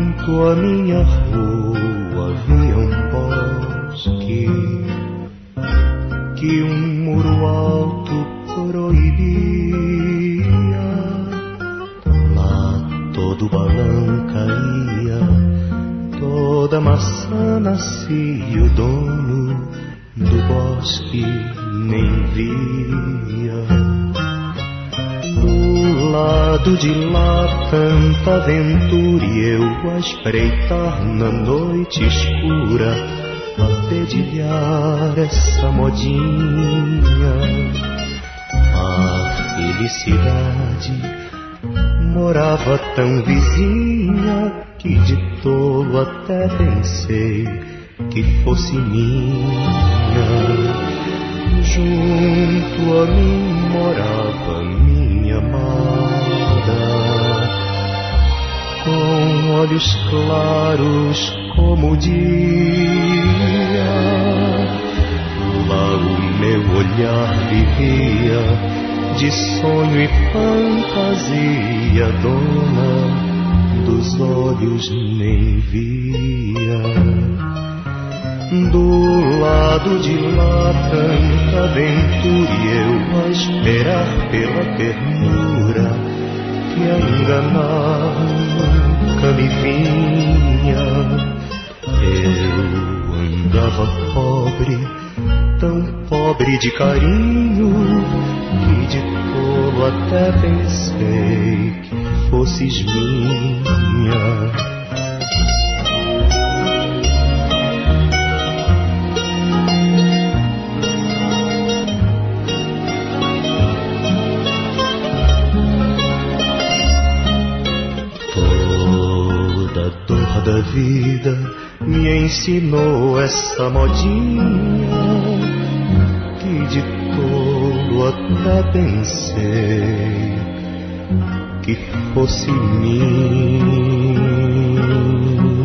Junto à minha rua havia um bosque que um muro alto proibia. Lá todo balão caía, toda maçã nascia, o dono do bosque nem via. Do lado de lá tanta aventura e eu a espreitar na noite escura, a dedilhar essa modinha. A felicidade morava tão vizinha que de tolo até pensei que fosse minha. Junto a mim morava minha amada, com olhos claros como o dia. Lá o meu olhar vivia de sonho e fantasia, dona dos olhos nem via. Do lado de lá tanta aventura e eu a esperar pela ternura que a enganar nunca me vinha. Eu andava pobre, tão pobre de carinho, que de tolo até pensei que fosses minha. Da vida me ensinou essa modinha que de tolo até pensei que fosse minha.